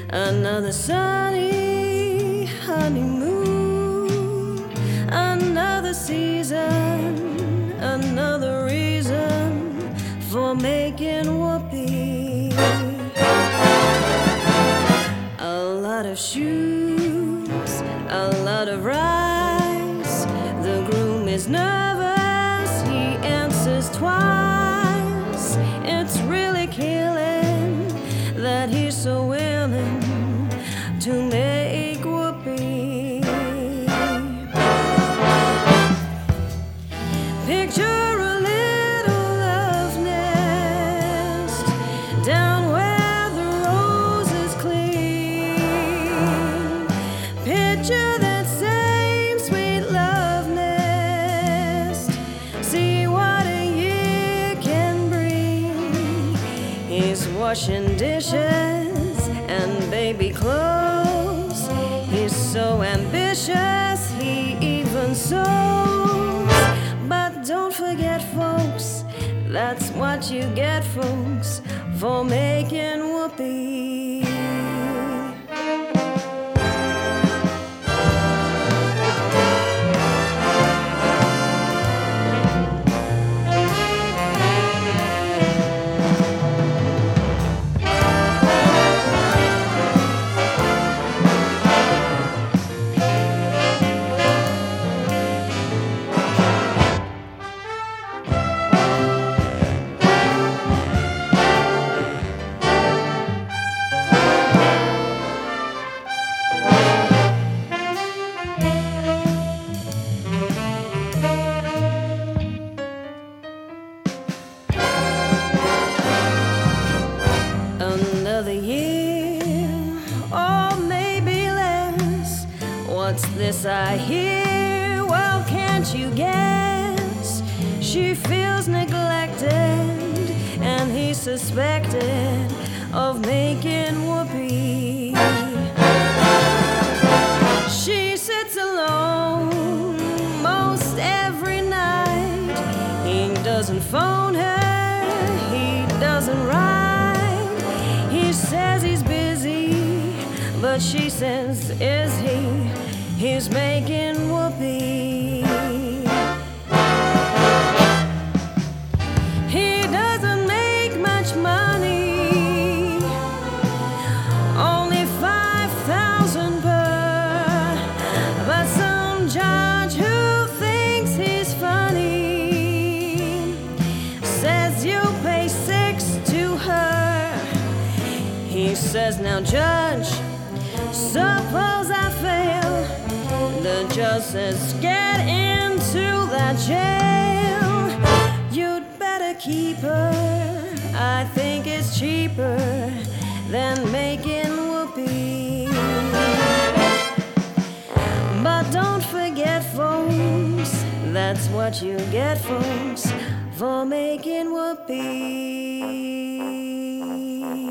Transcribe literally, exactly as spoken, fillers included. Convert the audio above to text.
Another sunny honeymoon, another season, another reason for making whoopee. A lot of shoes, a lot of rice. The groom is nervous, he answers twice. It's really killing that he's so willing to make whoopee. Picture a little love nest down where the roses cling. Picture that same sweet love nest. See what a year can bring. He's washing dishes and baby clothes. He's so ambitious, he even sews. But don't forget, folks, that's what you get, folks, for making whoopee. Another year, or maybe less. What's this I hear? Well, can't you guess? She feels neglected, and he's suspected of making whoopee. She sits alone most every night. He doesn't phone her, he doesn't write. He says he's busy, but she says, is he? He's making whoopee. He doesn't make much money, only five thousand per. But some judge who thinks he's funny says you pay six to her. He says, now judge, suppose I fail. The judge says, get into that jail. You'd better keep her, I think it's cheaper than making whoopee. But don't forget, folks, that's what you get, folks, for making whoopee.